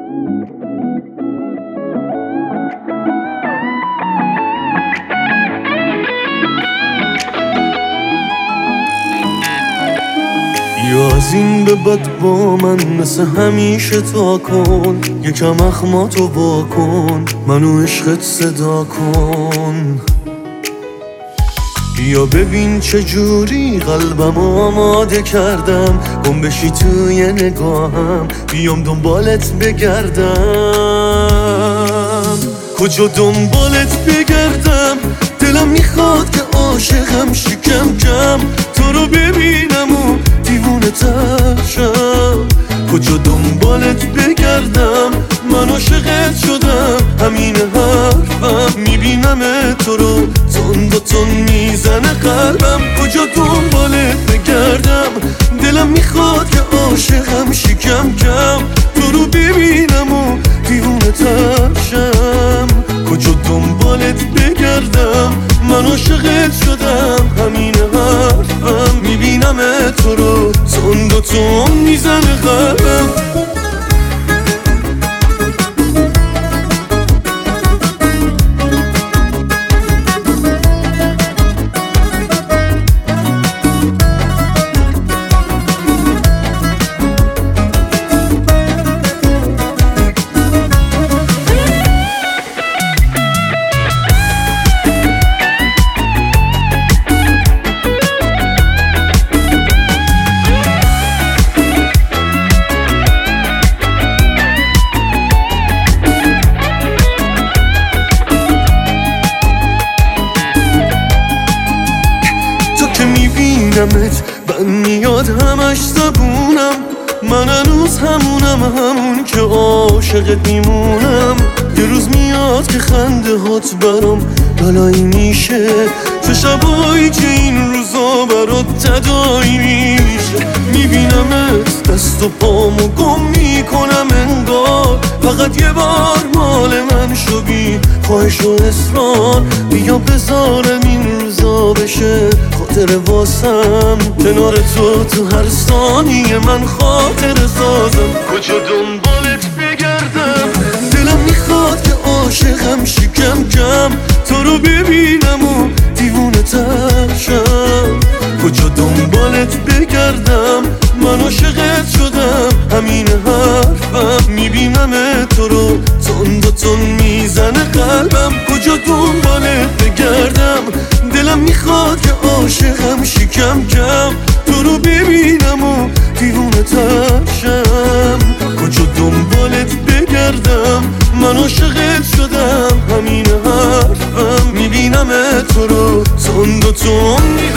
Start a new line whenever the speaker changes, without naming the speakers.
یا از این به بعد با من مثل همیشه تا کن، یکم اخماتو با کن، منو عشقت صدا کن. یا ببین چجوری قلبم آماده کردم، گم بشی توی نگاهم، بیام دنبالت بگردم. کجا دنبالت بگردم؟ دلم میخواد که عاشقم شکم کم، تو رو ببینم و دیوونه تر شم. کجا دنبالت بگردم؟ من عاشقت شدم، همین حرفم، میبینم تو رو تند و تند میزنه قلبم. کجا دنبالت بگردم؟ دلم میخواد که عاشقم شکم کم، تو رو ببینم و دیوونه تر شم. کجا دنبالت بگردم؟ من عاشقت شدم، همین حرفم، میبینم تو رو تند و تند میزنه قلبم. میبینمت من میاد همش زبونم، من هنوز همون که عاشقت میمونم. یه روز میاد که خنده هات برام بلایی میشه، چه شبایی که این روزا برات تدایی میشه. میبینمت دست و پامو گم میکنم انگار، فقط یه بار مال من شو بی خواهش و اصرار. بیا بذارم این روزا بشه خاطر واسم، کنار تو هر ثانیه من خاطر سازم. کجا دنبالت بگردم؟ دلم میخواد که عاشقم شکم کم، تو رو ببینم و دیوونه تر شم. کجا دنبالت بگردم؟ من عاشقت شدم، همین حرفم، میبینم تو رو تند و تند میزنه قلبم. کجا دنبالت بگردم؟ دلم میخواد که عاشقم شکم کم، تو رو ببینم و دیوونه تر شم. کجا دنبالت بگردم؟ من عاشقت شدم، همین حرفم، میبینم تو رو تند و تند